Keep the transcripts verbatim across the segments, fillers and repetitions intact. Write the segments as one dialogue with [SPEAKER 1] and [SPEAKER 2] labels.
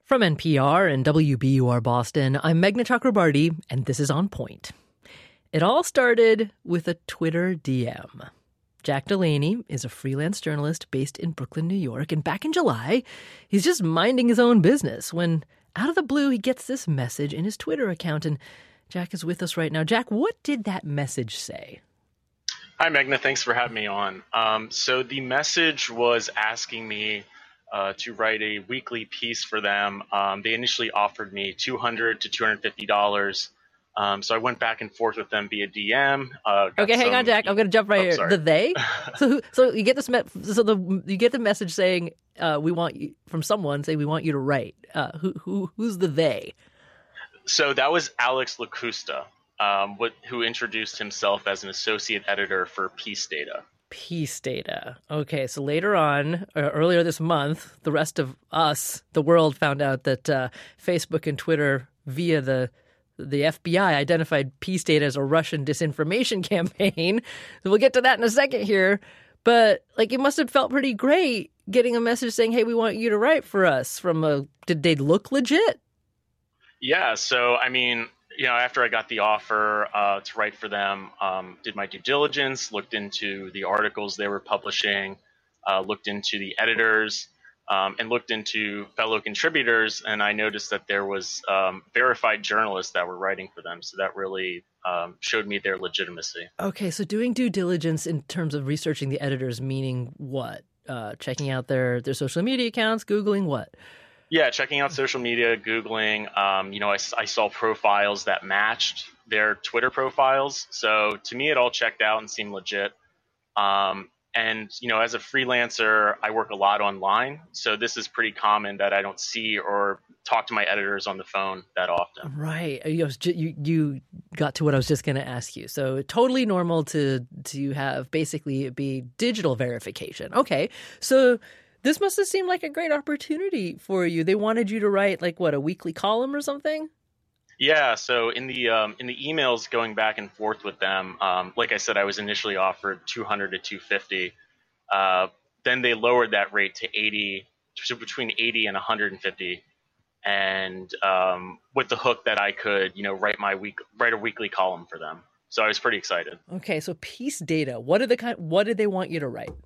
[SPEAKER 1] From N P R and W B U R Boston, I'm Meghna Chakrabarty, and this is On Point. It all started with a Twitter D M. Jack Delaney is a freelance journalist based in Brooklyn, New York, and back in July, he's just minding his own business when, out of the blue, he gets this message in his Twitter account, and Jack is with us right now. Jack, what did that message say?
[SPEAKER 2] Hi, Meghna. Thanks for having me on. Um, so the message was asking me Uh, to write a weekly piece for them. Um, they initially offered me two hundred dollars to two hundred fifty dollars. Um, so I went back and forth with them via D M. Uh,
[SPEAKER 1] okay, hang
[SPEAKER 2] some...
[SPEAKER 1] on, Jack. I'm going to jump right
[SPEAKER 2] oh,
[SPEAKER 1] here.
[SPEAKER 2] sorry.
[SPEAKER 1] The they. so, so you get this. Me- so the you get the message saying uh, we want you from someone saying we want you to write. Uh, who who who's the they?
[SPEAKER 2] So that was Alex Locusta, um, what, who introduced himself as an associate editor for Peace Data.
[SPEAKER 1] Peace Data. Okay, so later on, uh, earlier this month, the rest of us, the world, found out that uh, Facebook and Twitter, via the the F B I, identified Peace Data as a Russian disinformation campaign. So we'll get to that in a second here. But like, it must have felt pretty great getting a message saying, "Hey, we want you to write for us." From a, did they look legit?
[SPEAKER 2] Yeah. So I mean. You know, after I got the offer uh, to write for them, um, did my due diligence, looked into the articles they were publishing, uh, looked into the editors, um, and looked into fellow contributors. And I noticed that there was um, verified journalists that were writing for them. So that really um, showed me their legitimacy.
[SPEAKER 1] Okay, so doing due diligence in terms of researching the editors, meaning what? Uh, checking out their, their social media accounts, Googling what?
[SPEAKER 2] Yeah, checking out social media, Googling, um, you know, I, I saw profiles that matched their Twitter profiles. So to me, it all checked out and seemed legit. Um, and, you know, as a freelancer, I work a lot online. So this is pretty common that I don't see or talk to my editors on the phone that often.
[SPEAKER 1] Right. You, you, you got to what I was just going to ask you. So totally normal to, to have basically it be digital verification. Okay. So this must have seemed like a great opportunity for you. They wanted you to write like what, a weekly column or something?
[SPEAKER 2] Yeah. So in the um, in the emails going back and forth with them, um, like I said, I was initially offered two hundred to two fifty. Uh, then they lowered that rate to eighty, to between eighty and one hundred fifty, and um, with the hook that I could, you know, write my week, write a weekly column for them. So I was pretty excited.
[SPEAKER 1] Okay. So Peace Data. What did the kind? What did they want you to write?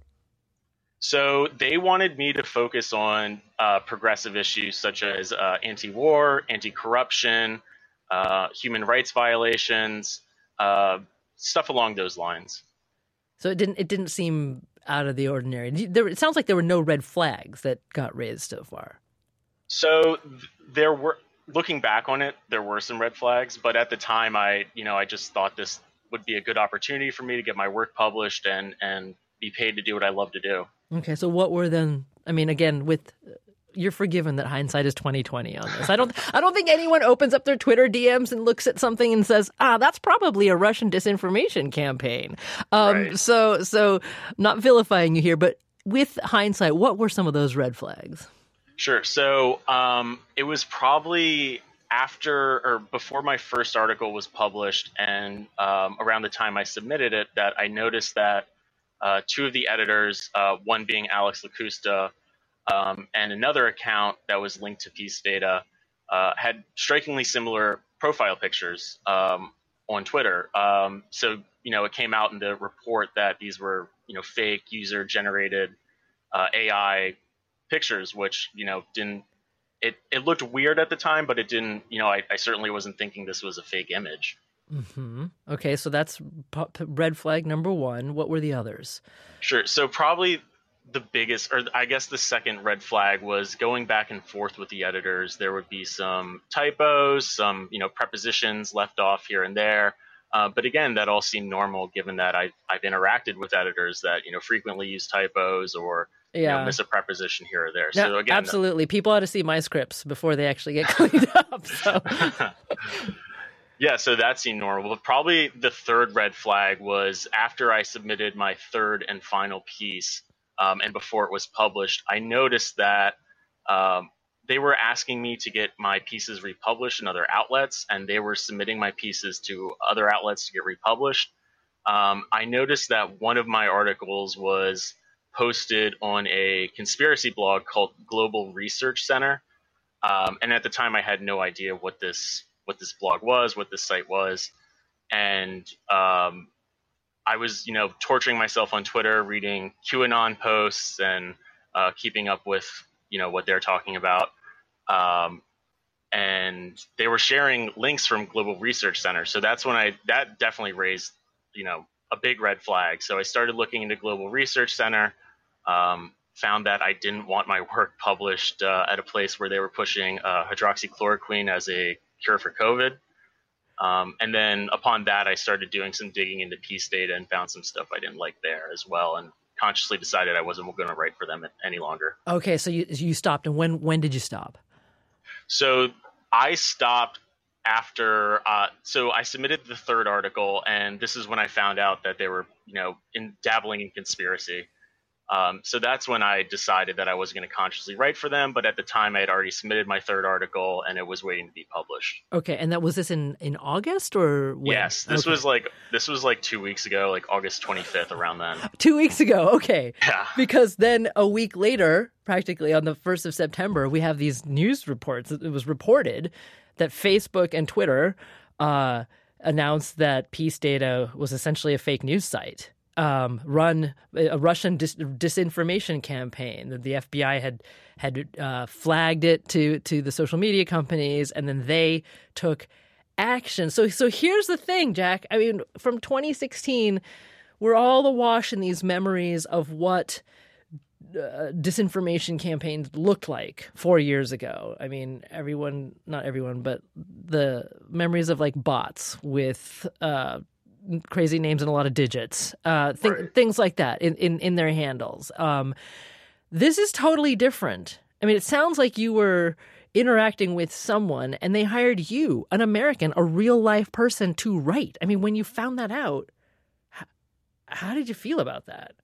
[SPEAKER 2] So they wanted me to focus on uh, progressive issues such as uh, anti-war, anti-corruption, uh, human rights violations, uh, stuff along those lines.
[SPEAKER 1] So it didn't it didn't seem out of the ordinary. There, it sounds like there were no red flags that got raised so far.
[SPEAKER 2] So th- there were, looking back on it, there were some red flags, but at the time, I you know I just thought this would be a good opportunity for me to get my work published and and be paid to do what I love to do.
[SPEAKER 1] Okay, so what were then? I mean, again, with you're forgiven that hindsight is twenty twenty on this. I don't, I don't think anyone opens up their Twitter D Ms and looks at something and says, "Ah, that's probably a Russian disinformation campaign." Um,
[SPEAKER 2] right.
[SPEAKER 1] So, so not vilifying you here, but with hindsight, what were some of those red flags?
[SPEAKER 2] Sure. So um, it was probably after or before my first article was published, and um, around the time I submitted it, that I noticed that. Uh, two of the editors, uh, one being Alex Locusta, um, and another account that was linked to Peace Data, uh, had strikingly similar profile pictures um, on Twitter. Um, so, you know, it came out in the report that these were, you know, fake user-generated uh, A I pictures, which, you know, didn't. It, it looked weird at the time, but it didn't. You know, I, I certainly wasn't thinking this was a fake image.
[SPEAKER 1] Mm-hmm. Okay, so that's red flag number one. What were the others?
[SPEAKER 2] Sure. So probably the biggest, or I guess the second red flag was going back and forth with the editors. There would be some typos, some, you know, prepositions left off here and there. Uh, but again, that all seemed normal given that I've, I've interacted with editors that, you know, frequently use typos or
[SPEAKER 1] yeah.
[SPEAKER 2] you know, miss a preposition here or there.
[SPEAKER 1] No,
[SPEAKER 2] so again,
[SPEAKER 1] absolutely. People ought to see my scripts before they actually get cleaned up. So.
[SPEAKER 2] Yeah, so that seemed normal. But probably the third red flag was after I submitted my third and final piece, um, and before it was published, I noticed that um, they were asking me to get my pieces republished in other outlets, and they were submitting my pieces to other outlets to get republished. Um, I noticed that one of my articles was posted on a conspiracy blog called Global Research Center. Um, and at the time, I had no idea what this what this blog was, what this site was, and um, I was, you know, torturing myself on Twitter, reading QAnon posts and uh, keeping up with, you know, what they're talking about. Um, and they were sharing links from Global Research Center. So that's when I, that definitely raised, you know, a big red flag. So I started looking into Global Research Center, um, found that I didn't want my work published uh, at a place where they were pushing uh, hydroxychloroquine as a cure for COVID. Um, and then upon that, I started doing some digging into Peace Data and found some stuff I didn't like there as well, and consciously decided I wasn't going to write for them any longer.
[SPEAKER 1] Okay, so you you stopped, and when when did you stop?
[SPEAKER 2] So I stopped after. Uh, so I submitted the third article, and this is when I found out that they were, you know, in dabbling in conspiracy. Um, so that's when I decided that I wasn't going to consciously write for them. But at the time, I had already submitted my third article, and it was waiting to be published.
[SPEAKER 1] Okay, and that was this in, in August or when?
[SPEAKER 2] Yes, this
[SPEAKER 1] okay.
[SPEAKER 2] was like this was like two weeks ago, like August twenty-fifth, around then.
[SPEAKER 1] Two weeks ago, okay.
[SPEAKER 2] Yeah.
[SPEAKER 1] Because then a week later, practically on the first of September, we have these news reports. It was reported that Facebook and Twitter uh, announced that Peace Data was essentially a fake news site. Um, run a Russian dis- disinformation campaign. That the F B I had had uh, flagged it to to the social media companies, and then they took action. So so here's the thing, Jack. I mean, from twenty sixteen, we're all awash in these memories of what uh, disinformation campaigns looked like four years ago. I mean, everyone, not everyone, but the memories of like bots with uh, crazy names and a lot of digits, uh, th-
[SPEAKER 2] right.
[SPEAKER 1] things like that in, in, in their handles. Um, this is totally different. I mean, it sounds like you were interacting with someone and they hired you, an American, a real life person to write. I mean, when you found that out, how, how did you feel about that?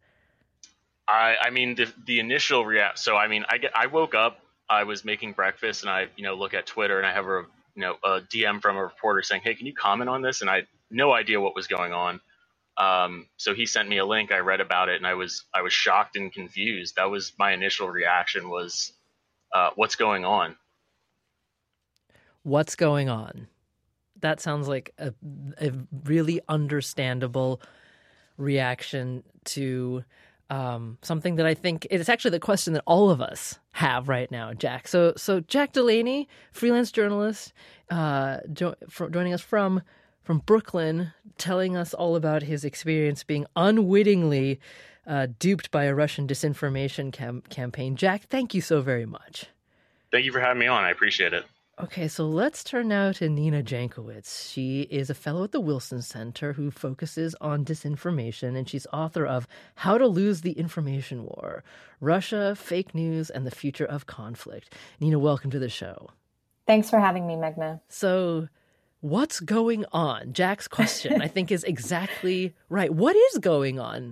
[SPEAKER 2] I, I mean, the, the initial react. So, I mean, I get, I woke up, I was making breakfast and I, you know, look at Twitter and I have a, you know, a D M from a reporter saying, "Hey, can you comment on this?" And I, no idea what was going on. Um, so he sent me a link. I read about it, and I was I was shocked and confused. That was my initial reaction. Was uh, what's going on?
[SPEAKER 1] What's going on? That sounds like a, a really understandable reaction to um, something that I think it's actually the question that all of us have right now, Jack. So, so Jack Delaney, freelance journalist, uh, jo- for, joining us from. from Brooklyn, telling us all about his experience being unwittingly uh, duped by a Russian disinformation cam- campaign. Jack, thank you so very much.
[SPEAKER 2] Thank you for having me on. I appreciate it.
[SPEAKER 1] Okay, so let's turn now to Nina Jankowicz. She is a fellow at the Wilson Center who focuses on disinformation, and she's author of How to Lose the Information War, Russia, Fake News, and the Future of Conflict. Nina, welcome to the show.
[SPEAKER 3] Thanks for having me, Meghna.
[SPEAKER 1] So what's going on? Jack's question, I think, is exactly right. What is going on?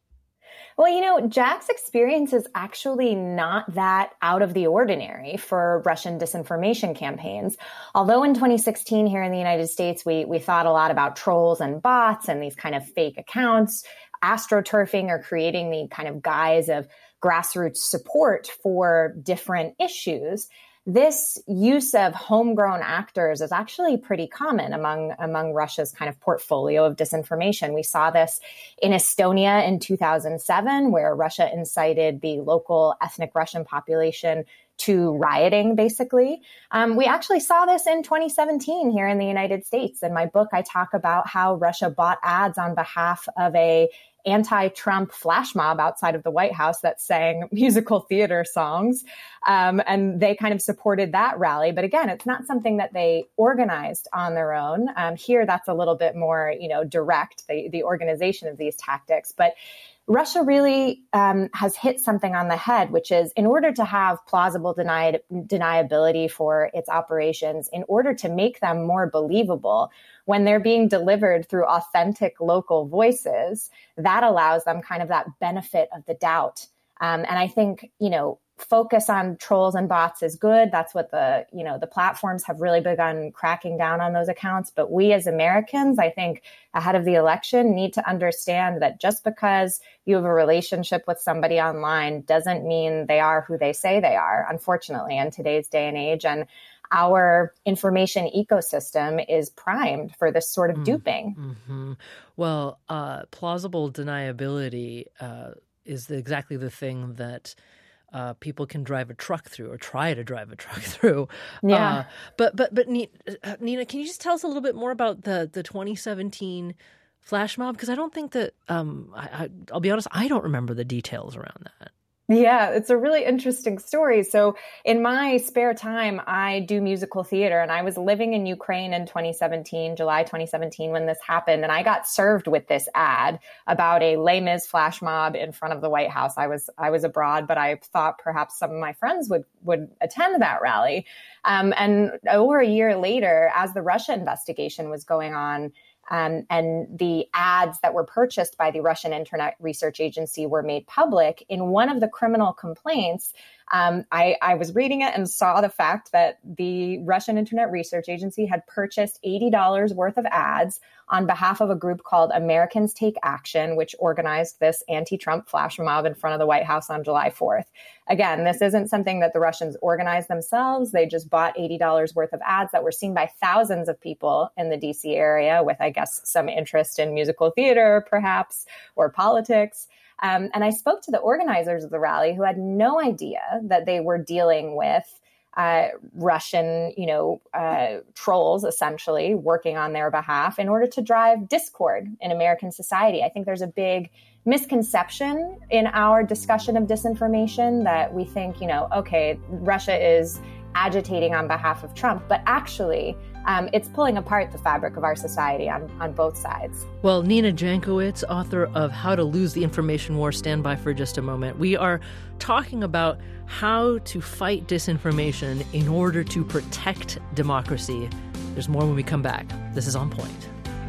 [SPEAKER 3] Well, you know, Jack's experience is actually not that out of the ordinary for Russian disinformation campaigns. Although in twenty sixteen here in the United States, we, we thought a lot about trolls and bots and these kind of fake accounts, astroturfing or creating the kind of guise of grassroots support for different issues. This use of homegrown actors is actually pretty common among, among Russia's kind of portfolio of disinformation. We saw this in Estonia in two thousand seven, where Russia incited the local ethnic Russian population to rioting, basically. Um, we actually saw this in twenty seventeen here in the United States. In my book, I talk about how Russia bought ads on behalf of a anti-Trump flash mob outside of the White House that sang musical theater songs. Um, and they kind of supported that rally. But again, it's not something that they organized on their own. Um, here, that's a little bit more, you know, direct, the, the organization of these tactics. But Russia really um, has hit something on the head, which is in order to have plausible denied, deniability for its operations, in order to make them more believable, when they're being delivered through authentic local voices, that allows them kind of that benefit of the doubt. Um, and I think, you know, focus on trolls and bots is good. That's what the, you know, the platforms have really begun cracking down on those accounts. But we as Americans, I think ahead of the election, need to understand that just because you have a relationship with somebody online doesn't mean they are who they say they are, unfortunately, in today's day and age. And our information ecosystem is primed for this sort of mm, duping.
[SPEAKER 1] Mm-hmm. Well, uh, plausible deniability uh, is the, exactly the thing that uh, people can drive a truck through or try to drive a truck through.
[SPEAKER 3] Yeah.
[SPEAKER 1] Uh, but but but Nina, can you just tell us a little bit more about the the twenty seventeen flash mob? Because I don't think that um, I, I, I'll be honest, I don't remember the details around that.
[SPEAKER 3] Yeah, it's a really interesting story. So in my spare time, I do musical theater, and I was living in Ukraine in twenty seventeen, July twenty seventeen, when this happened. And I got served with this ad about a Les Mis flash mob in front of the White House. I was I was abroad, but I thought perhaps some of my friends would would attend that rally. Um, and over a year later, as the Russia investigation was going on, Um, and the ads that were purchased by the Russian Internet Research Agency were made public. In one of the criminal complaints, um, I, I was reading it and saw the fact that the Russian Internet Research Agency had purchased eighty dollars worth of ads on behalf of a group called Americans Take Action, which organized this anti-Trump flash mob in front of the White House on July fourth. Again, this isn't something that the Russians organized themselves. They just bought eighty dollars worth of ads that were seen by thousands of people in the D C area with, I guess, some interest in musical theater, perhaps, or politics. Um, and I spoke to the organizers of the rally who had no idea that they were dealing with uh, Russian, you know, uh, trolls, essentially, working on their behalf in order to drive discord in American society. I think there's a big misconception in our discussion of disinformation that we think, you know, okay, Russia is agitating on behalf of Trump, but actually um, it's pulling apart the fabric of our society on, on both sides.
[SPEAKER 1] Well, Nina Jankowicz, author of How to Lose the Information War, stand by for just a moment. We are talking about how to fight disinformation in order to protect democracy. There's more when we come back. This is On Point.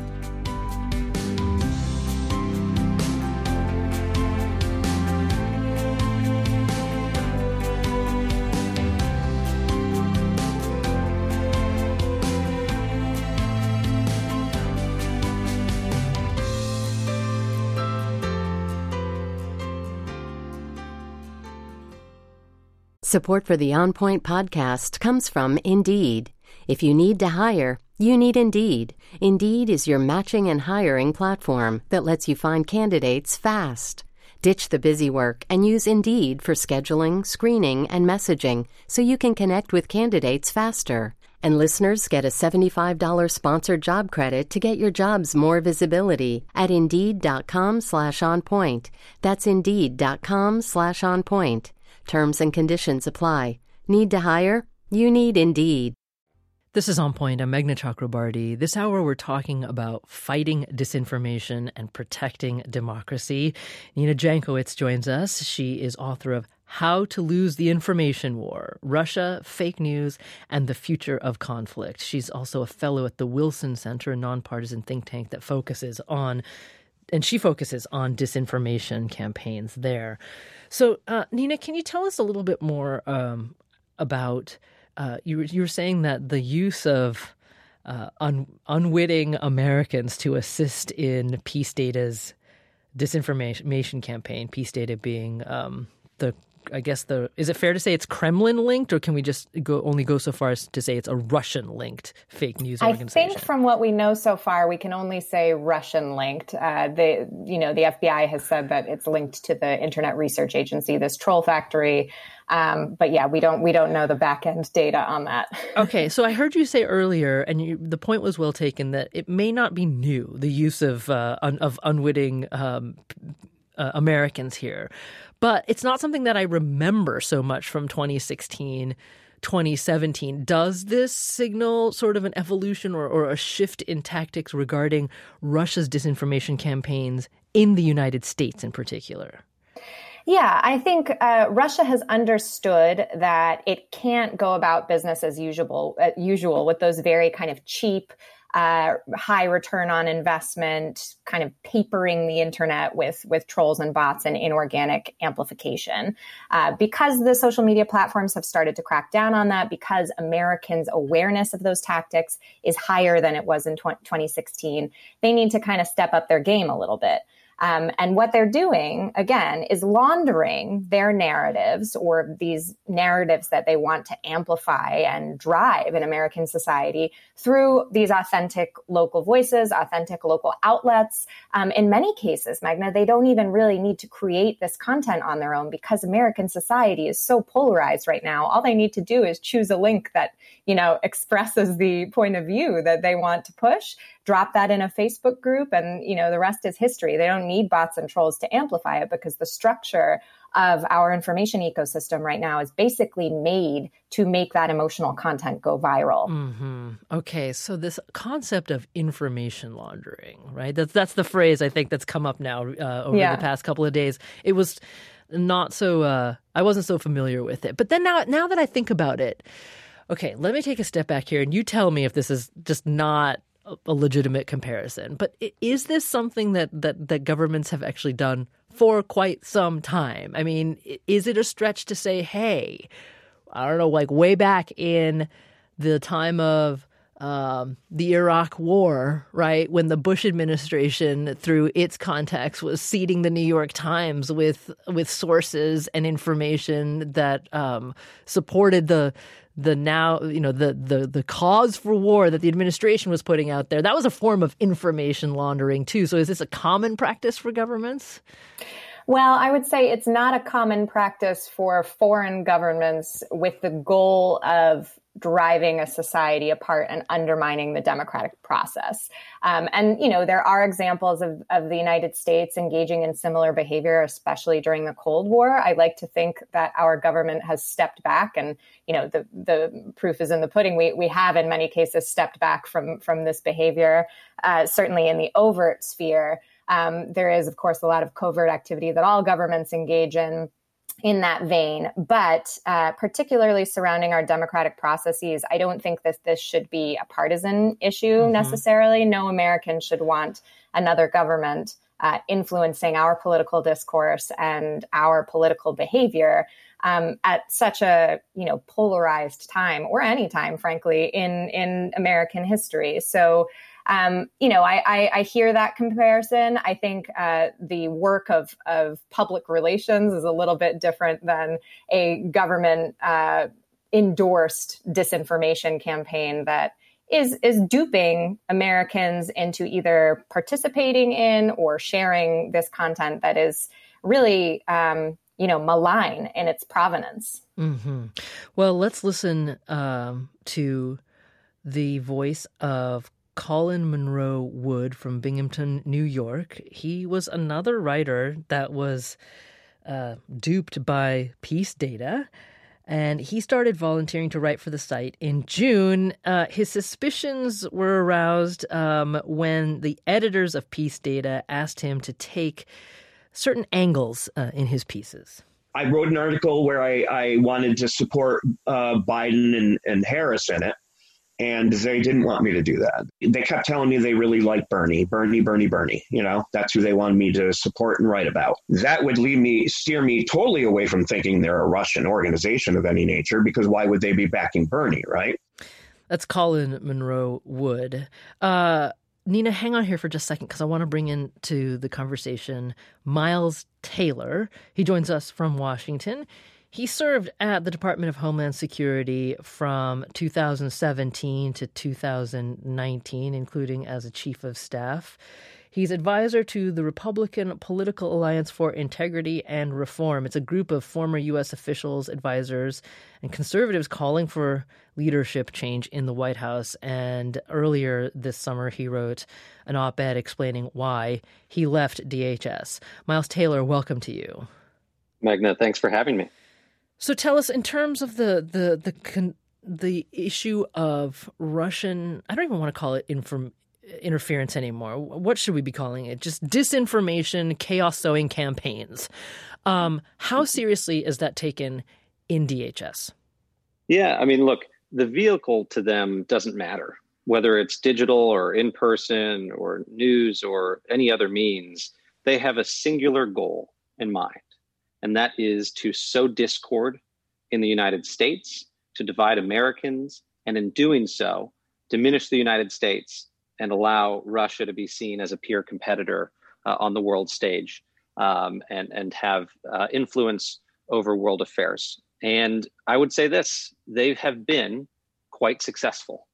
[SPEAKER 4] Support for the On Point podcast comes from Indeed. If you need to hire, you need Indeed. Indeed is your matching and hiring platform that lets you find candidates fast. Ditch the busy work and use Indeed for scheduling, screening, and messaging so you can connect with candidates faster. And listeners get a seventy-five dollars sponsored job credit to get your jobs more visibility at Indeed.com slash on point. That's Indeed.com slash on point. Terms and conditions apply. Need to hire? You need Indeed.
[SPEAKER 1] This is On Point. I'm Meghna Chakrabarty. This hour we're talking about fighting disinformation and protecting democracy. Nina Jankowicz joins us. She is author of How to Lose the Information War, Russia, Fake News, and the Future of Conflict. She's also a fellow at the Wilson Center, a nonpartisan think tank that focuses on, and she focuses on disinformation campaigns there. So, uh, Nina, can you tell us a little bit more um, about, uh, you, you were saying that the use of uh, un, unwitting Americans to assist in Peace Data's disinformation campaign, Peace Data being um, the, I guess the, is it fair to say it's Kremlin linked, or can we just go only go so far as to say it's a Russian linked fake news organization?
[SPEAKER 3] I think from what we know so far, we can only say Russian linked. Uh, the, you know, the F B I has said that it's linked to the Internet Research Agency, this troll factory. Um, but yeah, we don't we don't know the back end data on that.
[SPEAKER 1] Okay, so I heard you say earlier, and you, the point was well taken, that it may not be new, the use of uh, un, of unwitting um, uh, Americans here. But it's not something that I remember so much from twenty sixteen, twenty seventeen. Does this signal sort of an evolution or, or a shift in tactics regarding Russia's disinformation campaigns in the United States in particular?
[SPEAKER 3] Yeah, I think uh, Russia has understood that it can't go about business as usual, uh, usual with those very kind of cheap, uh, high return on investment, kind of papering the internet with, with trolls and bots and inorganic amplification. Uh, because the social media platforms have started to crack down on that, because Americans' awareness of those tactics is higher than it was in twenty sixteen, they need to kind of step up their game a little bit. Um, and what they're doing, again, is laundering their narratives, or these narratives that they want to amplify and drive in American society, through these authentic local voices, authentic local outlets. Um, in many cases, Meghna, they don't even really need to create this content on their own, because American society is so polarized right now. All they need to do is choose a link that, you know, expresses the point of view that they want to push, drop that in a Facebook group, and, you know, the rest is history. They don't need bots and trolls to amplify it, because the structure of our information ecosystem right now is basically made to make that emotional content go viral.
[SPEAKER 1] Mm-hmm. Okay, so this concept of information laundering, right? That's that's the phrase I think that's come up now uh, over yeah. the past couple of days. It was not so, uh, I wasn't so familiar with it. But then now, now that I think about it, okay, let me take a step back here, and you tell me if this is just not a legitimate comparison. But is this something that, that, that governments have actually done for quite some time? I mean, is it a stretch to say, hey, I don't know, like way back in the time of um, the Iraq War, right, when the Bush administration, through its contacts, was seeding the New York Times with with sources and information that um, supported the the now, you know, the, the the cause for war that the administration was putting out there. That was a form of information laundering too. So is this a common practice for governments?
[SPEAKER 3] Well, I would say it's not a common practice for foreign governments with the goal of driving a society apart and undermining the democratic process. Um, and, you know, there are examples of, of the United States engaging in similar behavior, especially during the Cold War. I like to think that our government has stepped back, and, you know, the, the proof is in the pudding. We, we have in many cases stepped back from, from this behavior, uh, certainly in the overt sphere. Um, there is, of course, a lot of covert activity that all governments engage in in that vein. But uh, particularly surrounding our democratic processes, I don't think that this should be a partisan issue mm-hmm. necessarily. No American should want another government uh, influencing our political discourse and our political behavior um, at such a, you know, polarized time, or any time, frankly, in, in American history. So Um, you know, I, I, I hear that comparison. I think uh, the work of, of public relations is a little bit different than a government uh, endorsed disinformation campaign that is is duping Americans into either participating in or sharing this content that is really, um, you know, malign in its provenance.
[SPEAKER 1] Mm-hmm. Well, let's listen um, to the voice of Colin Monroe Wood from Binghamton, New York. He was another writer that was uh, duped by Peace Data, and he started volunteering to write for the site in June. Uh, his suspicions were aroused um, when the editors of Peace Data asked him to take certain angles uh, in his pieces.
[SPEAKER 5] I wrote an article where I, I wanted to support uh, Biden and, and Harris in it. And they didn't want me to do that. They kept telling me they really like Bernie, Bernie, Bernie, Bernie. You know, that's who they wanted me to support and write about. That would lead me, steer me totally away from thinking they're a Russian organization of any nature, because why would they be backing Bernie, right?
[SPEAKER 1] That's Colin Monroe Wood. Uh, Nina, hang on here for just a second, because I want to bring into the conversation Miles Taylor. He joins us from Washington. He served at the Department of Homeland Security from two thousand seventeen to two thousand nineteen, including as a chief of staff. He's advisor to the Republican Political Alliance for Integrity and Reform. It's a group of former U S officials, advisors, and conservatives calling for leadership change in the White House. And earlier this summer, he wrote an op-ed explaining why he left D H S. Miles Taylor, welcome to you.
[SPEAKER 6] Meghna, thanks for having me.
[SPEAKER 1] So tell us, in terms of the the the con- the issue of Russian, I don't even want to call it inform- interference anymore. What should we be calling it? Just disinformation, chaos sowing campaigns. Um, how seriously is that taken in D H S?
[SPEAKER 6] Yeah, I mean, look, the vehicle to them doesn't matter, whether it's digital or in person or news or any other means. They have a singular goal in mind, and that is to sow discord in the United States, to divide Americans, and in doing so, diminish the United States and allow Russia to be seen as a peer competitor uh, on the world stage um, and, and have uh, influence over world affairs. And I would say this, they have been quite successful.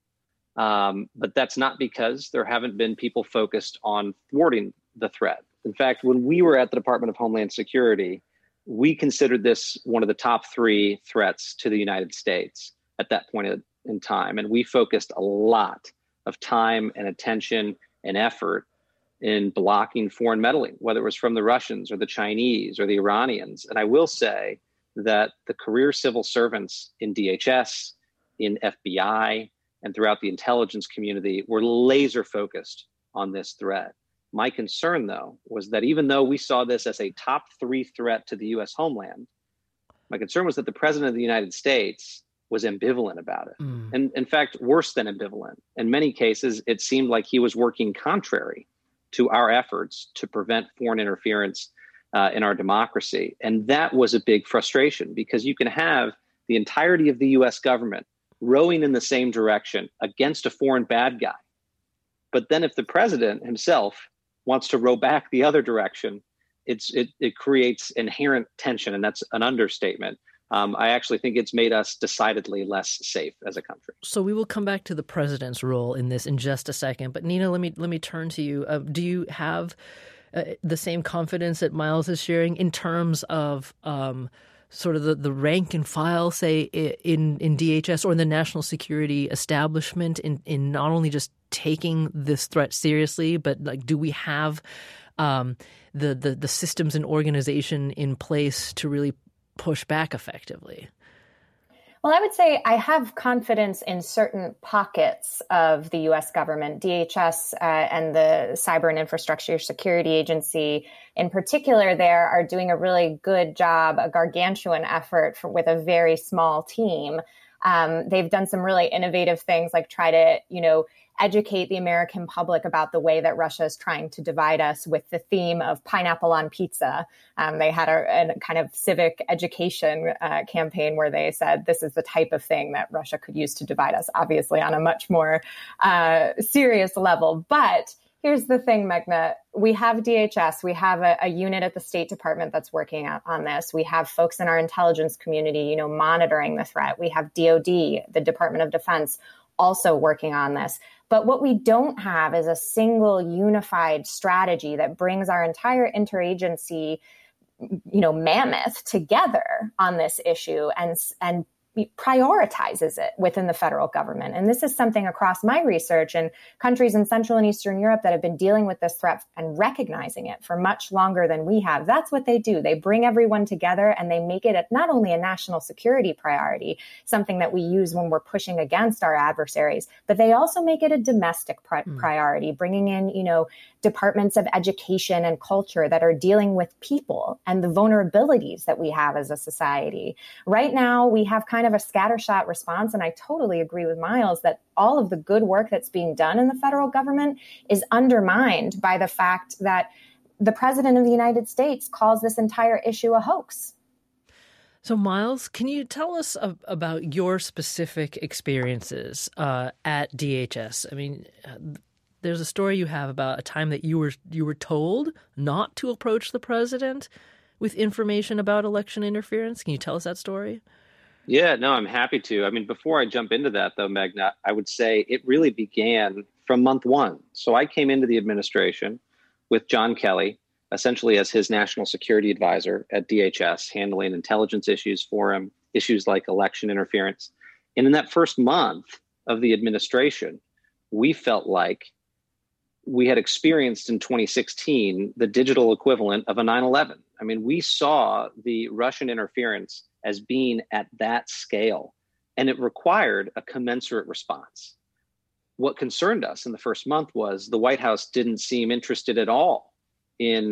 [SPEAKER 6] Um, but that's not because there haven't been people focused on thwarting the threat. In fact, when we were at the Department of Homeland Security, we considered this one of the top three threats to the United States at that point in time. And we focused a lot of time and attention and effort in blocking foreign meddling, whether it was from the Russians or the Chinese or the Iranians. And I will say that the career civil servants in D H S, in F B I, and throughout the intelligence community were laser focused on this threat. My concern, though, was that even though we saw this as a top three threat to the U S homeland, my concern was that the president of the United States was ambivalent about it. Mm. And in fact, worse than ambivalent. In many cases, it seemed like he was working contrary to our efforts to prevent foreign interference uh, in our democracy. And that was a big frustration, because you can have the entirety of the U S government rowing in the same direction against a foreign bad guy. But then if the president himself wants to row back the other direction, it's it, it creates inherent tension, and that's an understatement. Um, I actually think it's made us decidedly less safe as a country.
[SPEAKER 1] So we will come back to the president's role in this in just a second. But Nina, let me let me turn to you. Uh, do you have uh, the same confidence that Miles is sharing in terms of um, sort of the, the rank and file, say, in, in D H S or in the national security establishment, in, in not only just taking this threat seriously, but like, do we have um, the, the the systems and organization in place to really push back effectively?
[SPEAKER 3] Well, I would say I have confidence in certain pockets of the U S government. D H S uh, and the Cyber and Infrastructure Security Agency in particular there are doing a really good job, a gargantuan effort for, with a very small team. Um, they've done some really innovative things like try to, you know, educate the American public about the way that Russia is trying to divide us with the theme of pineapple on pizza. Um, they had a, a kind of civic education uh, campaign where they said this is the type of thing that Russia could use to divide us, obviously on a much more uh, serious level. But here's the thing, Meghna. We have D H S. We have a, a unit at the State Department that's working on, on this. We have folks in our intelligence community, you know, monitoring the threat. We have D O D, the Department of Defense, also working on this. But what we don't have is a single unified strategy that brings our entire interagency, you know, mammoth together on this issue and, and prioritizes it within the federal government. And this is something across my research in countries in Central and Eastern Europe that have been dealing with this threat and recognizing it for much longer than we have. That's what they do. They bring everyone together and they make it a, not only a national security priority, something that we use when we're pushing against our adversaries, but they also make it a domestic pri- mm. priority, bringing in, you know, departments of education and culture that are dealing with people and the vulnerabilities that we have as a society. Right now, we have kind of a scattershot response, and I totally agree with Miles that all of the good work that's being done in the federal government is undermined by the fact that the president of the United States calls this entire issue a hoax.
[SPEAKER 1] So, Miles, can you tell us a- about your specific experiences uh, at D H S? I mean, there's a story you have about a time that you were you were told not to approach the president with information about election interference. Can you tell us that story?
[SPEAKER 6] Yeah, no, I'm happy to. I mean, before I jump into that, though, Meghna, I would say it really began from month one. So I came into the administration with John Kelly, essentially as his national security advisor at D H S, handling intelligence issues for him, issues like election interference. And in that first month of the administration, we felt like we had experienced in twenty sixteen the digital equivalent of a nine eleven. I mean, we saw the Russian interference as being at that scale, and it required a commensurate response. What concerned us in the first month was the White House didn't seem interested at all in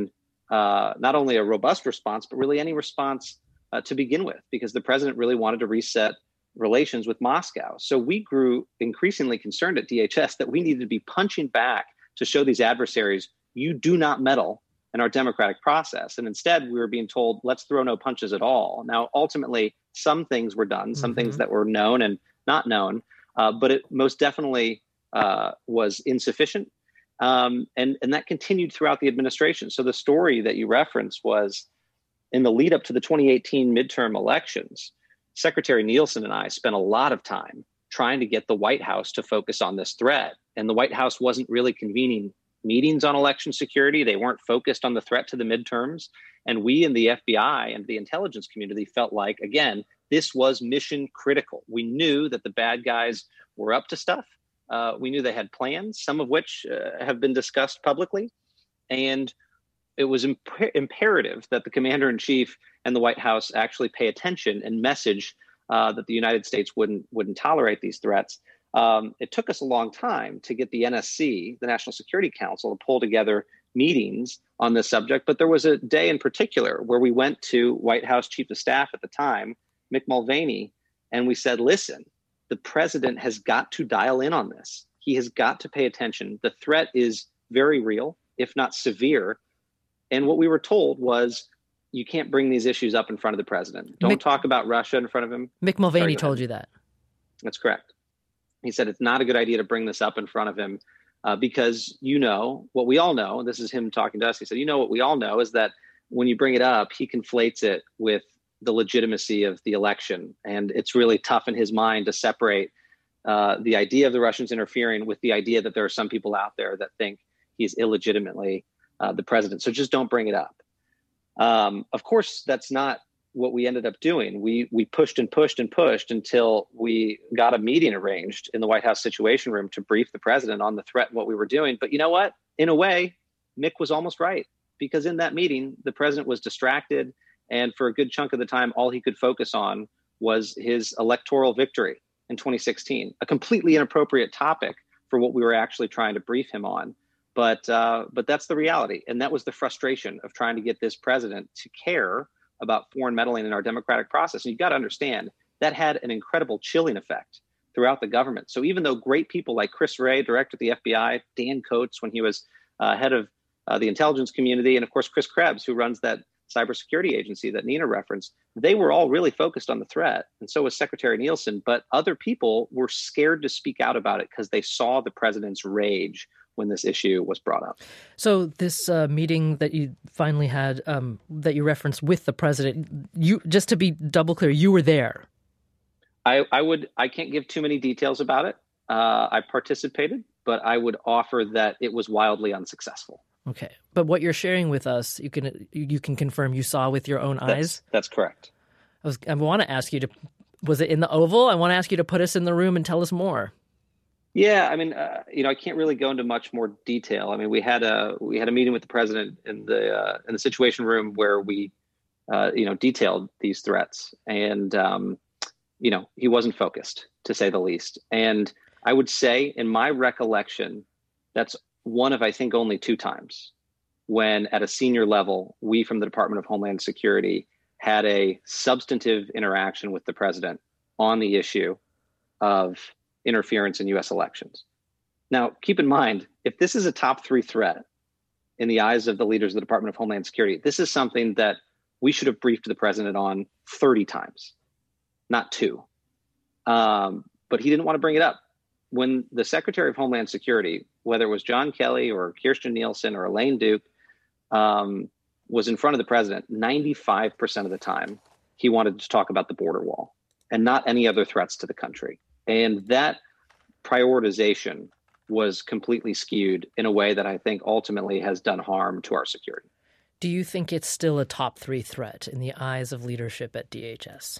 [SPEAKER 6] uh, not only a robust response, but really any response uh, to begin with, because the president really wanted to reset relations with Moscow. So we grew increasingly concerned at D H S that we needed to be punching back to show these adversaries, you do not meddle in our democratic process. And instead, we were being told, let's throw no punches at all. Now, ultimately, some things were done, some mm-hmm. things that were known and not known, uh, but it most definitely uh, was insufficient. Um, and, and that continued throughout the administration. So the story that you referenced was in the lead up to the twenty eighteen midterm elections, Secretary Nielsen and I spent a lot of time trying to get the White House to focus on this threat. And the White House wasn't really convening meetings on election security. They weren't focused on the threat to the midterms. And we in the F B I and the intelligence community felt like, again, this was mission critical. We knew that the bad guys were up to stuff. Uh, we knew they had plans, some of which uh, have been discussed publicly. And it was imp- imperative that the commander in chief and the White House actually pay attention and message uh, that the United States wouldn't wouldn't tolerate these threats. Um, it took us a long time to get the N S C, the National Security Council, to pull together meetings on this subject. But there was a day in particular where we went to White House Chief of Staff at the time, Mick Mulvaney, and we said, listen, the president has got to dial in on this. He has got to pay attention. The threat is very real, if not severe. And what we were told was, you can't bring these issues up in front of the president. Don't Mick, talk about Russia in front of him.
[SPEAKER 1] Mick Mulvaney Sorry, told you that.
[SPEAKER 6] That's correct. He said it's not a good idea to bring this up in front of him uh, because, you know, what we all know, this is him talking to us. He said, you know, what we all know is that when you bring it up, he conflates it with the legitimacy of the election. And it's really tough in his mind to separate uh, the idea of the Russians interfering with the idea that there are some people out there that think he's illegitimately uh, the president. So just don't bring it up. Um, of course, that's not what we ended up doing. We we pushed and pushed and pushed until we got a meeting arranged in the White House Situation Room to brief the president on the threat and what we were doing. But you know what? In a way, Mick was almost right, because in that meeting, the president was distracted. And for a good chunk of the time, all he could focus on was his electoral victory in twenty sixteen, a completely inappropriate topic for what we were actually trying to brief him on. But uh, but that's the reality. And that was the frustration of trying to get this president to care about foreign meddling in our democratic process. And you've got to understand that had an incredible chilling effect throughout the government. So even though great people like Chris Wray, director of the F B I, Dan Coates, when he was uh, head of uh, the intelligence community, and of course, Chris Krebs, who runs that cybersecurity agency that Nina referenced, they were all really focused on the threat. And so was Secretary Nielsen. But other people were scared to speak out about it because they saw the president's rage when this issue was brought up.
[SPEAKER 1] So this uh, meeting that you finally had, um, that you referenced with the president, you just to be double clear, you were there.
[SPEAKER 6] I, I would. I can't give too many details about it. Uh, I participated, but I would offer that it was wildly unsuccessful.
[SPEAKER 1] Okay, but what you're sharing with us, you can you can confirm you saw with your own
[SPEAKER 6] that's,
[SPEAKER 1] eyes.
[SPEAKER 6] That's correct.
[SPEAKER 1] I was. I want to ask you to. Was it in the Oval? I want to ask you to put us in the room and tell us more.
[SPEAKER 6] Yeah, I mean, uh, you know, I can't really go into much more detail. I mean, we had a we had a meeting with the president in the uh, in the Situation Room where we, uh, you know, detailed these threats, and um, you know, he wasn't focused, to say the least. And I would say, in my recollection, that's one of, I think, only two times when, at a senior level, we from the Department of Homeland Security had a substantive interaction with the president on the issue of interference in U S elections. Now, keep in mind, if this is a top three threat in the eyes of the leaders of the Department of Homeland Security, this is something that we should have briefed the president on thirty times, not two. Um, but he didn't want to bring it up. When the Secretary of Homeland Security, whether it was John Kelly or Kirstjen Nielsen or Elaine Duke, um, was in front of the president, ninety-five percent of the time, he wanted to talk about the border wall and not any other threats to the country. And that prioritization was completely skewed in a way that I think ultimately has done harm to our security.
[SPEAKER 1] Do you think it's still a top three threat in the eyes of leadership at D H S?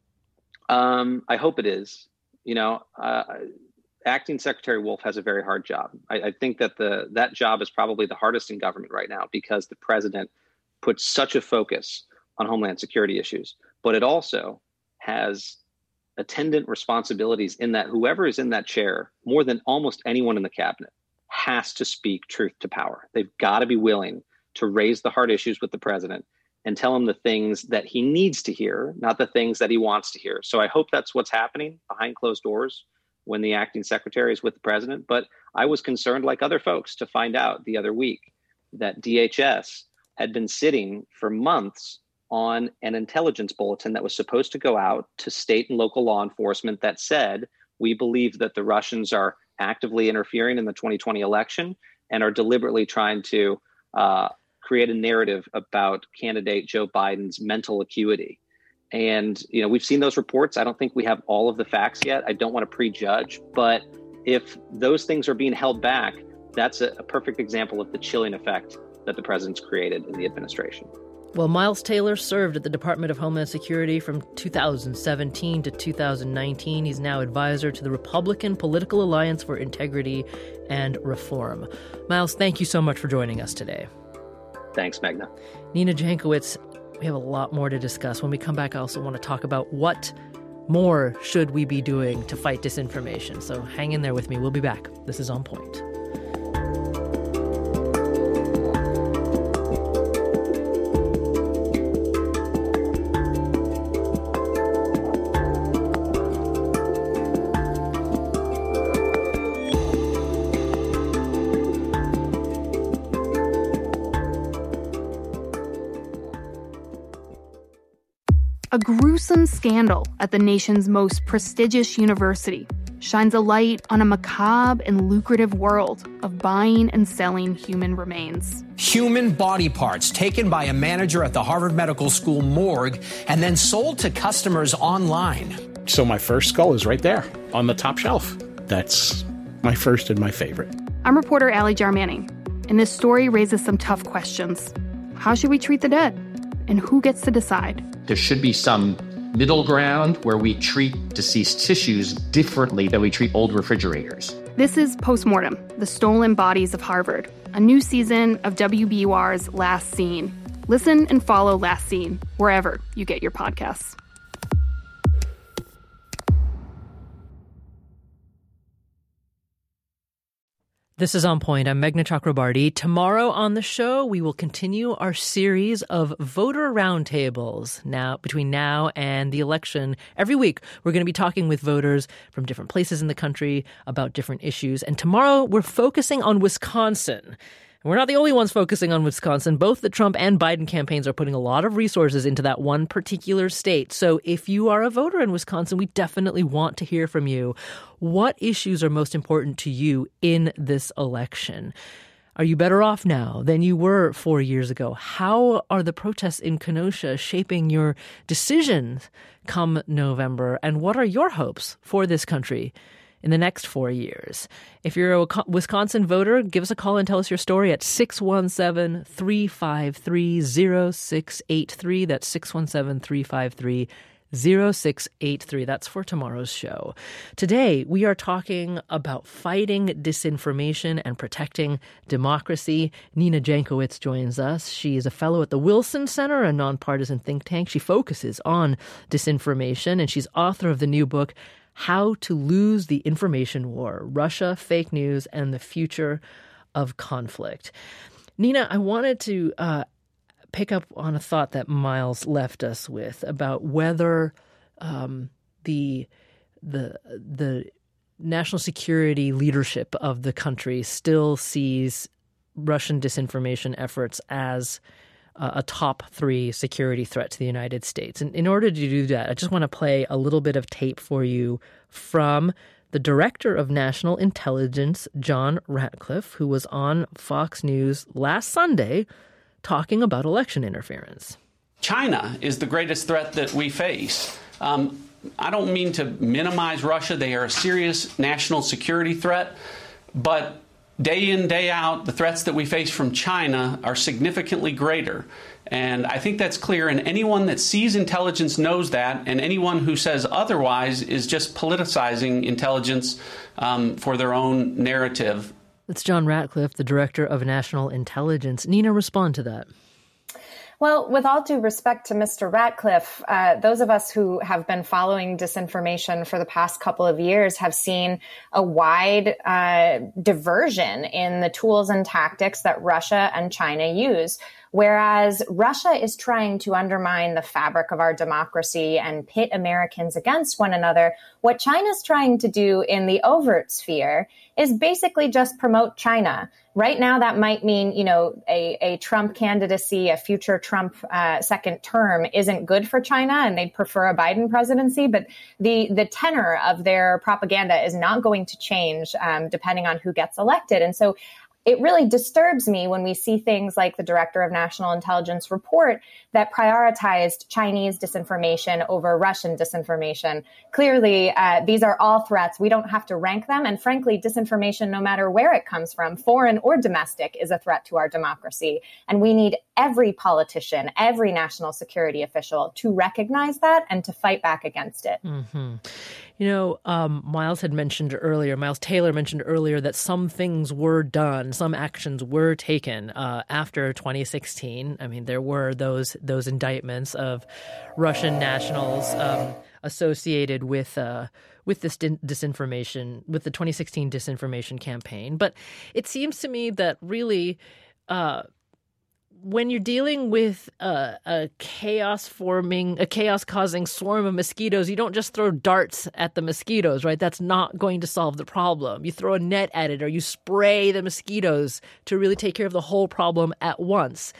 [SPEAKER 6] Um, I hope it is. You know, uh, Acting Secretary Wolf has a very hard job. I, I think that the that job is probably the hardest in government right now because the president puts such a focus on Homeland Security issues. But it also has attendant responsibilities in that whoever is in that chair, more than almost anyone in the cabinet, has to speak truth to power. They've got to be willing to raise the hard issues with the president and tell him the things that he needs to hear, not the things that he wants to hear. So I hope that's what's happening behind closed doors when the acting secretary is with the president. But I was concerned, like other folks, to find out the other week that D H S had been sitting for months on an intelligence bulletin that was supposed to go out to state and local law enforcement that said, we believe that the Russians are actively interfering in the twenty twenty election and are deliberately trying to uh, create a narrative about candidate Joe Biden's mental acuity. And, you know, we've seen those reports. I don't think we have all of the facts yet. I don't want to prejudge, but if those things are being held back, that's a, a perfect example of the chilling effect that the president's created in the administration.
[SPEAKER 1] Well, Miles Taylor served at the Department of Homeland Security from two thousand seventeen to two thousand nineteen. He's now advisor to the Republican Political Alliance for Integrity and Reform. Miles, thank you so much for joining us today.
[SPEAKER 6] Thanks, Magna.
[SPEAKER 1] Nina Jankowicz, we have a lot more to discuss. When we come back, I also want to talk about what more should we be doing to fight disinformation. So hang in there with me. We'll be back. This is On Point.
[SPEAKER 7] A gruesome scandal at the nation's most prestigious university shines a light on a macabre and lucrative world of buying and selling human remains.
[SPEAKER 8] Human body parts taken by a manager at the Harvard Medical School morgue and then sold to customers online.
[SPEAKER 9] So my first skull is right there on the top shelf. That's my first and my favorite.
[SPEAKER 7] I'm reporter Allie Jarmanning, and this story raises some tough questions. How should we treat the dead? And who gets to decide?
[SPEAKER 10] There should be some middle ground where we treat deceased tissues differently than we treat old refrigerators.
[SPEAKER 7] This is Postmortem, the Stolen Bodies of Harvard, a new season of W B U R's Last Scene. Listen and follow Last Scene wherever you get your podcasts.
[SPEAKER 1] This is On Point. I'm Meghna Chakrabarty. Tomorrow on the show, we will continue our series of voter roundtables. Now, between now and the election, every week we're going to be talking with voters from different places in the country about different issues. And tomorrow we're focusing on Wisconsin. And we're not the only ones focusing on Wisconsin. Both the Trump and Biden campaigns are putting a lot of resources into that one particular state. So if you are a voter in Wisconsin, we definitely want to hear from you. What issues are most important to you in this election? Are you better off now than you were four years ago? How are the protests in Kenosha shaping your decisions come November? And what are your hopes for this country in the next four years? If you're a Wisconsin voter, give us a call and tell us your story at six one seven, three five three, zero six eight three. That's six one seven, three five three, zero six eight three. That's for tomorrow's show. Today, we are talking about fighting disinformation and protecting democracy. Nina Jankowicz joins us. She is a fellow at the Wilson Center, a nonpartisan think tank. She focuses on disinformation, and she's author of the new book, How to Lose the Information War, Russia, Fake News, and the Future of Conflict. Nina, I wanted to uh, pick up on a thought that Miles left us with about whether um, the the the national security leadership of the country still sees Russian disinformation efforts as a top three security threat to the United States. And in order to do that, I just want to play a little bit of tape for you from the Director of National Intelligence, John Ratcliffe, who was on Fox News last Sunday talking about election interference.
[SPEAKER 11] China is the greatest threat that we face. Um, I don't mean to minimize Russia. They are a serious national security threat, but day in, day out, the threats that we face from China are significantly greater. And I think that's clear. And anyone that sees intelligence knows that. And anyone who says otherwise is just politicizing intelligence um, for their own narrative.
[SPEAKER 1] That's John Ratcliffe, the Director of National Intelligence. Nina, respond to that.
[SPEAKER 3] Well, with all due respect to Mister Ratcliffe, uh, those of us who have been following disinformation for the past couple of years have seen a wide uh, diversion in the tools and tactics that Russia and China use. Whereas Russia is trying to undermine the fabric of our democracy and pit Americans against one another, what China's trying to do in the overt sphere is basically just promote China. Right now, that might mean, you know, a, a Trump candidacy, a future Trump uh, second term isn't good for China, and they'd prefer a Biden presidency. But the the tenor of their propaganda is not going to change um, depending on who gets elected. And so it really disturbs me when we see things like the Director of National Intelligence report that prioritized Chinese disinformation over Russian disinformation. Clearly, uh, these are all threats. We don't have to rank them. And frankly, disinformation, no matter where it comes from, foreign or domestic, is a threat to our democracy. And we need every politician, every national security official to recognize that and to fight back against it.
[SPEAKER 1] Mm-hmm. You know, um, Miles had mentioned earlier, Miles Taylor mentioned earlier that some things were done, some actions were taken uh, after twenty sixteen. I mean, there were those those indictments of Russian nationals um, associated with uh, with this disinformation, with the twenty sixteen disinformation campaign. But it seems to me that really, uh, when you're dealing with a, a chaos forming, a chaos causing swarm of mosquitoes, you don't just throw darts at the mosquitoes, right? That's not going to solve the problem. You throw a net at it or you spray the mosquitoes to really take care of the whole problem at once.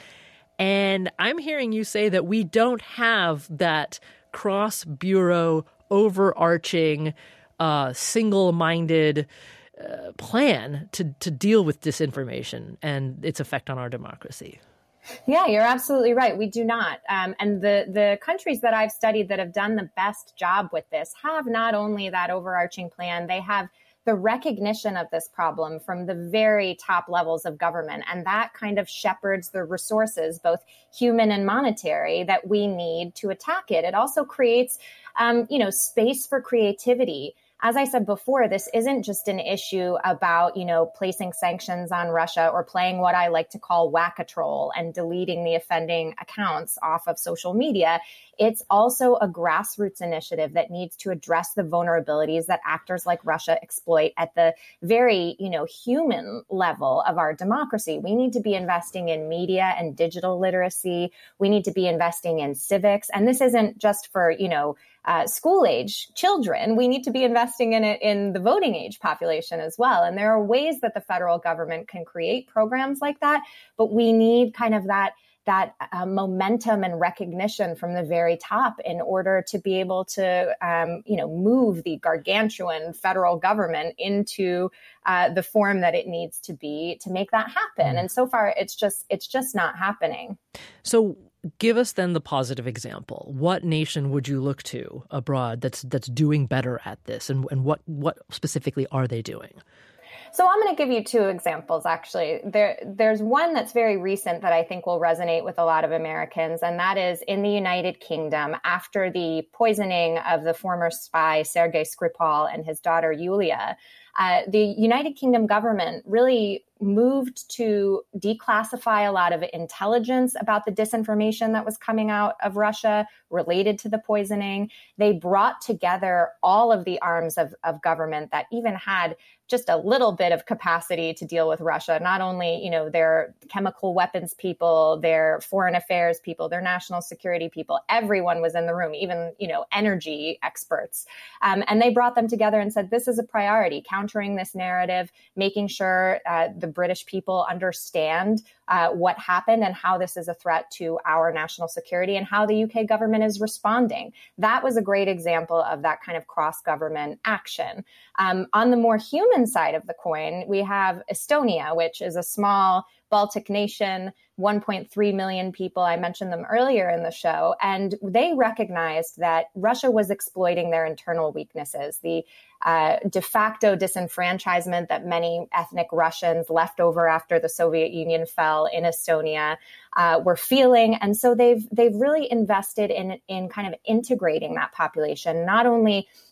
[SPEAKER 1] And I'm hearing you say that we don't have that cross-bureau, overarching, uh, single-minded uh, plan to, to deal with disinformation and its effect on our democracy.
[SPEAKER 3] Yeah, you're absolutely right. We do not. Um, and the, the countries that I've studied that have done the best job with this have not only that overarching plan, they have the recognition of this problem from the very top levels of government. And that kind of shepherds the resources, both human and monetary, that we need to attack it. It also creates, um, you know, space for creativity. As I said before, this isn't just an issue about, you know, placing sanctions on Russia or playing what I like to call whack-a-troll and deleting the offending accounts off of social media. It's also a grassroots initiative that needs to address the vulnerabilities that actors like Russia exploit at the very, you know, human level of our democracy. We need to be investing in media and digital literacy. We need to be investing in civics. And this isn't just for, you know, Uh, school age children. We need to be investing in it in the voting age population as well. And there are ways that the federal government can create programs like that, but we need kind of that that uh, momentum and recognition from the very top in order to be able to, um, you know, move the gargantuan federal government into uh, the form that it needs to be to make that happen. And so far, it's just it's just not happening.
[SPEAKER 1] So give us then the positive example. What nation would you look to abroad that's that's doing better at this, and and what what specifically are they doing?
[SPEAKER 3] So I'm going to give you two examples, actually. There, there's one that's very recent that I think will resonate with a lot of Americans, and that is in the United Kingdom after the poisoning of the former spy Sergei Skripal and his daughter Yulia. Uh, the United Kingdom government really moved to declassify a lot of intelligence about the disinformation that was coming out of Russia related to the poisoning. They brought together all of the arms of, of government that even had just a little bit of capacity to deal with Russia. Not only, you know, their chemical weapons people, their foreign affairs people, their national security people, everyone was in the room, even, you know, energy experts. Um, and they brought them together and said, this is a priority, countering this narrative, making sure uh, the British people understand uh, what happened and how this is a threat to our national security and how the U K government is responding. That was a great example of that kind of cross-government action. Um, on the more human side of the coin, we have Estonia, which is a small Baltic nation, one point three million people. I mentioned them earlier in the show, and they recognized that Russia was exploiting their internal weaknesses. The uh, de facto disenfranchisement that many ethnic Russians left over after the Soviet Union fell in Estonia uh, were feeling, and so they've they've really invested in in kind of integrating that population, not only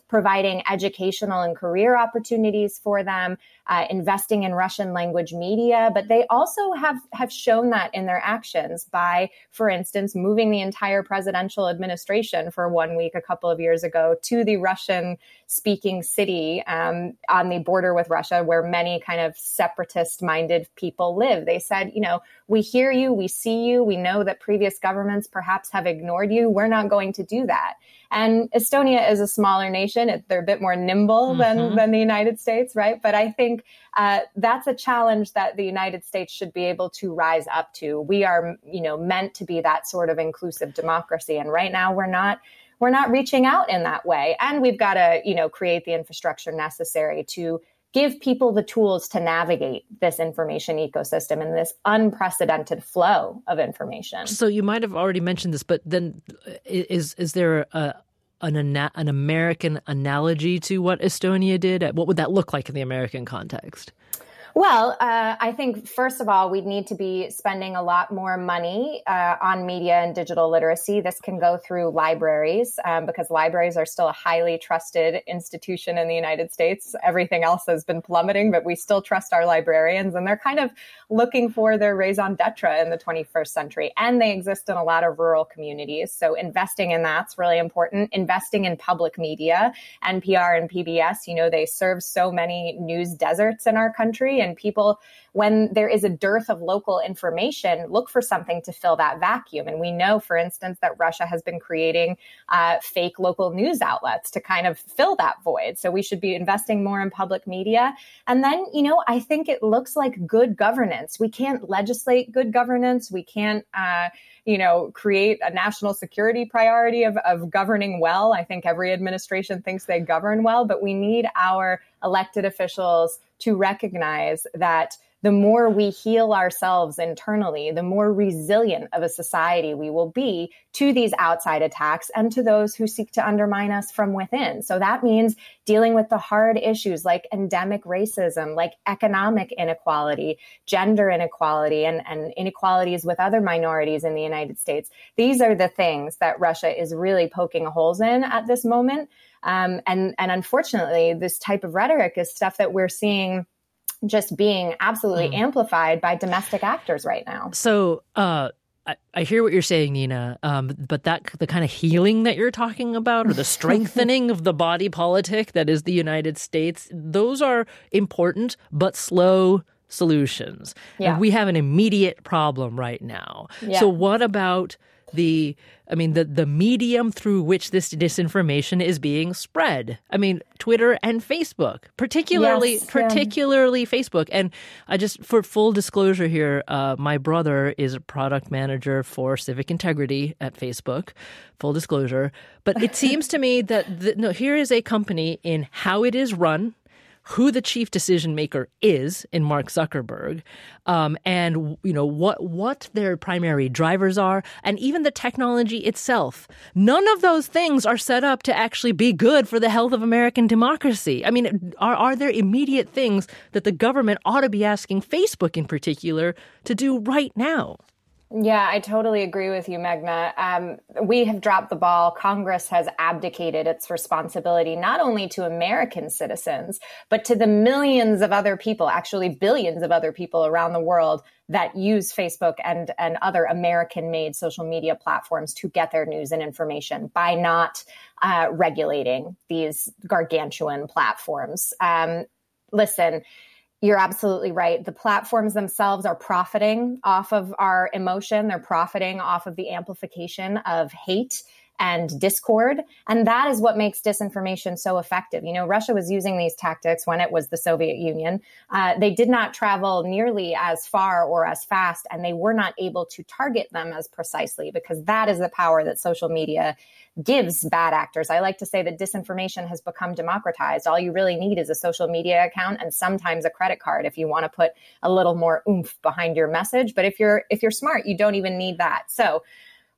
[SPEAKER 3] providing educational and career opportunities for them, uh, investing in Russian language media. But they also have, have shown that in their actions by, for instance, moving the entire presidential administration for one week a couple of years ago to the Russian speaking city um, on the border with Russia, where many kind of separatist minded people live. They said, you know, we hear you, we see you, we know that previous governments perhaps have ignored you. We're not going to do that. And Estonia is a smaller nation. They're a bit more nimble than, mm-hmm. than the United States, right? But I think uh, that's a challenge that the United States should be able to rise up to. We are, you know, meant to be that sort of inclusive democracy. And right now we're not, we're not reaching out in that way. And we've got to, you know, create the infrastructure necessary to give people the tools to navigate this information ecosystem and this unprecedented flow of information.
[SPEAKER 1] So you might have already mentioned this, but then is is there a, an an American analogy to what Estonia did? What would that look like in the American context?
[SPEAKER 3] Well, uh, I think, first of all, we need to be spending a lot more money uh, on media and digital literacy. This can go through libraries um, because libraries are still a highly trusted institution in the United States. Everything else has been plummeting, but we still trust our librarians, and they're kind of looking for their raison d'etre in the twenty-first century. And they exist in a lot of rural communities. So investing in that's really important. Investing in public media, N P R and P B S, you know, they serve so many news deserts in our country. And people, when there is a dearth of local information, look for something to fill that vacuum. And we know, for instance, that Russia has been creating uh, fake local news outlets to kind of fill that void. So we should be investing more in public media. And then, you know, I think it looks like good governance. We can't legislate good governance. We can't, uh, you know, create a national security priority of, of governing well. I think every administration thinks they govern well, but we need our elected officials to recognize that the more we heal ourselves internally, the more resilient of a society we will be to these outside attacks and to those who seek to undermine us from within. So that means dealing with the hard issues like endemic racism, like economic inequality, gender inequality, and, and inequalities with other minorities in the United States. These are the things that Russia is really poking holes in at this moment. Um, and, and unfortunately, this type of rhetoric is stuff that we're seeing just being absolutely mm. amplified by domestic actors right now.
[SPEAKER 1] So uh, I, I hear what you're saying, Nina, um, but that the kind of healing that you're talking about, or the strengthening of the body politic that is the United States, those are important but slow solutions.
[SPEAKER 3] Yeah.
[SPEAKER 1] And we have an immediate problem right now.
[SPEAKER 3] Yeah.
[SPEAKER 1] So what about the, I mean, the, the medium through which this disinformation is being spread? I mean, Twitter and Facebook, particularly,
[SPEAKER 3] yes,
[SPEAKER 1] particularly yeah. Facebook. And I just, for full disclosure here, uh, my brother is a product manager for civic integrity at Facebook. Full disclosure. But it seems to me that, the, no, here is a company in how it is run, who the chief decision maker is in Mark Zuckerberg, um, and you know what what their primary drivers are, and even the technology itself. None of those things are set up to actually be good for the health of American democracy. I mean, are are there immediate things that the government ought to be asking Facebook in particular to do right now?
[SPEAKER 3] Yeah, I totally agree with you, Meghna. Um, we have dropped the ball. Congress has abdicated its responsibility not only to American citizens, but to the millions of other people, actually billions of other people around the world that use Facebook and, and other American-made social media platforms to get their news and information by not uh, regulating these gargantuan platforms. Um, listen, you're absolutely right. The platforms themselves are profiting off of our emotion. They're profiting off of the amplification of hate and discord. And that is what makes disinformation so effective. You know, Russia was using these tactics when it was the Soviet Union. Uh, they did not travel nearly as far or as fast, and they were not able to target them as precisely, because that is the power that social media gives bad actors. I like to say that disinformation has become democratized. All you really need is a social media account and sometimes a credit card if you want to put a little more oomph behind your message. But if you're if you're smart, you don't even need that. So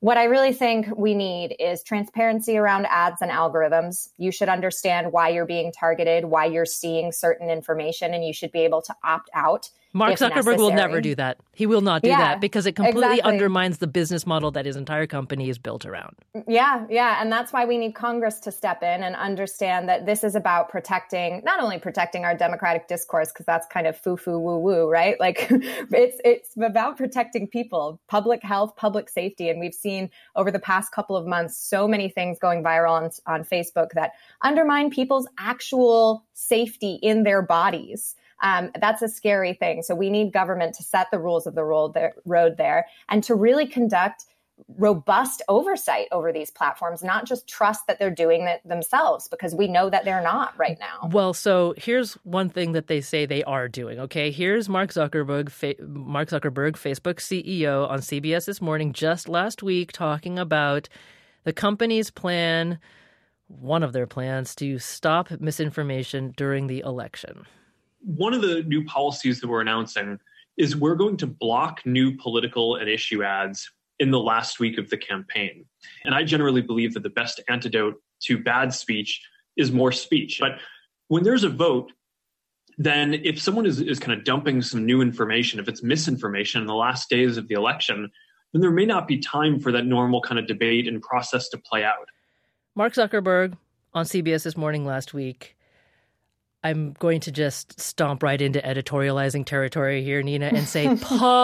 [SPEAKER 3] What I really think we need is transparency around ads and algorithms. You should understand why you're being targeted, why you're seeing certain information, and you should be able to opt out.
[SPEAKER 1] Mark Zuckerberg necessary. will never do that. He will not do
[SPEAKER 3] yeah,
[SPEAKER 1] that because it completely
[SPEAKER 3] exactly.
[SPEAKER 1] undermines the business model that his entire company is built around.
[SPEAKER 3] Yeah, yeah. And that's why we need Congress to step in and understand that this is about protecting, not only protecting our democratic discourse, because that's kind of foo-foo woo-woo, right? Like it's it's about protecting people, public health, public safety. And we've seen over the past couple of months so many things going viral on, on Facebook that undermine people's actual safety in their bodies. Um, that's a scary thing. So we need government to set the rules of the road there, road there and to really conduct robust oversight over these platforms, not just trust that they're doing it themselves, because we know that they're not right now.
[SPEAKER 1] Well, so here's one thing that they say they are doing. Okay, here's Mark Zuckerberg, Fa- Mark Zuckerberg, Facebook C E O on C B S This Morning just last week talking about the company's plan, one of their plans to stop misinformation during the election.
[SPEAKER 12] One of the new policies that we're announcing is we're going to block new political and issue ads in the last week of the campaign. And I generally believe that the best antidote to bad speech is more speech. But when there's a vote, then if someone is, is kind of dumping some new information, if it's misinformation in the last days of the election, then there may not be time for that normal kind of debate and process to play out.
[SPEAKER 1] Mark Zuckerberg on C B S This Morning last week. I'm going to just stomp right into editorializing territory here, Nina, and say,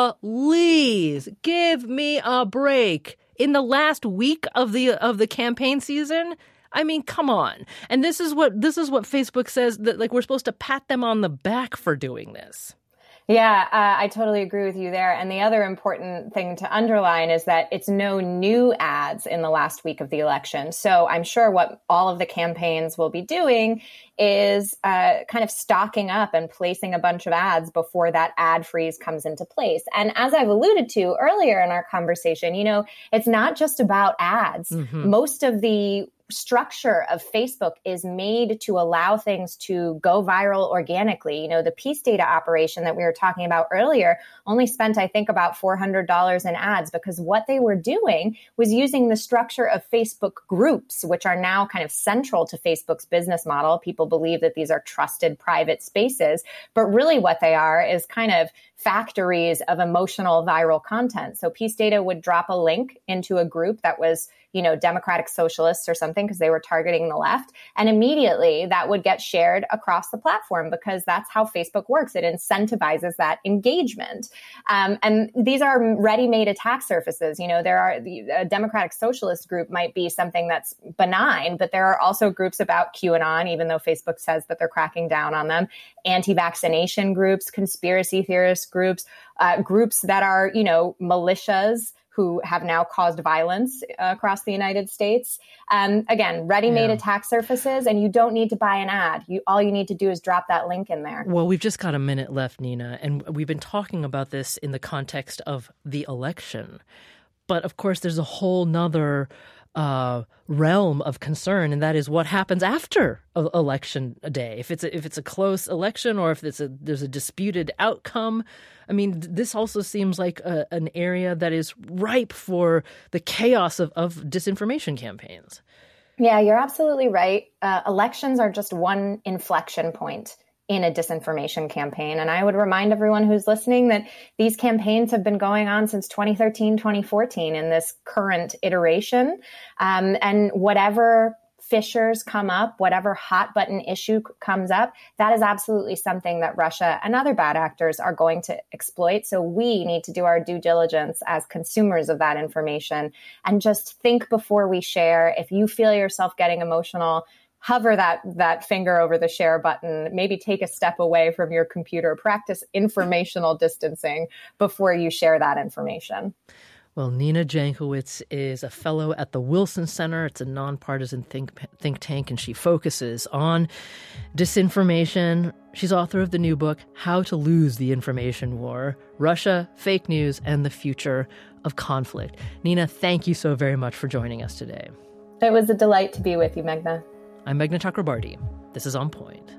[SPEAKER 1] please give me a break. In the last week of the of the campaign season, I mean, come on. And this is what this is what Facebook says, that like we're supposed to pat them on the back for doing this.
[SPEAKER 3] Yeah, uh, I totally agree with you there. And the other important thing to underline is that it's no new ads in the last week of the election. So I'm sure what all of the campaigns will be doing is uh, kind of stocking up and placing a bunch of ads before that ad freeze comes into place. And as I've alluded to earlier in our conversation, you know, it's not just about ads. Mm-hmm. Most of the structure of Facebook is made to allow things to go viral organically. You know, the Peace Data operation that we were talking about earlier only spent, I think, about four hundred dollars in ads because what they were doing was using the structure of Facebook groups, which are now kind of central to Facebook's business model. People believe that these are trusted private spaces, but really what they are is kind of factories of emotional viral content. So Peace Data would drop a link into a group that was, you know, Democratic Socialists or something because they were targeting the left. And immediately that would get shared across the platform because that's how Facebook works. It incentivizes that engagement. Um, and these are ready-made attack surfaces. You know, there are the a Democratic Socialist group might be something that's benign, but there are also groups about QAnon, even though Facebook says that they're cracking down on them, anti-vaccination groups, conspiracy theorist groups, uh, groups that are, you know, militias who have now caused violence uh, across the United States. Um, again, ready-made yeah. attack surfaces, and you don't need to buy an ad. You all you need to do is drop that link in there.
[SPEAKER 1] Well, we've just got a minute left, Nina, and we've been talking about this in the context of the election. But of course, there's a whole nother uh, realm of concern, and that is what happens after election day. If it's a, if it's a close election, or if it's a there's a disputed outcome. I mean, this also seems like a, an area that is ripe for the chaos of, of disinformation campaigns.
[SPEAKER 3] Yeah, you're absolutely right. Uh, elections are just one inflection point in a disinformation campaign. And I would remind everyone who's listening that these campaigns have been going on since twenty thirteen, twenty fourteen in this current iteration. Um, and whatever fissures come up, whatever hot button issue comes up, that is absolutely something that Russia and other bad actors are going to exploit. So we need to do our due diligence as consumers of that information and just think before we share. If you feel yourself getting emotional, hover that that finger over the share button, maybe take a step away from your computer, practice informational distancing before you share that information.
[SPEAKER 1] Well, Nina Jankowicz is a fellow at the Wilson Center. It's a nonpartisan think, think tank, and she focuses on disinformation. She's author of the new book, How to Lose the Information War, Russia, Fake News, and the Future of Conflict. Nina, thank you so very much for joining us today.
[SPEAKER 3] It was a delight to be with you, Meghna.
[SPEAKER 1] I'm Meghna Chakrabarti. This is On Point.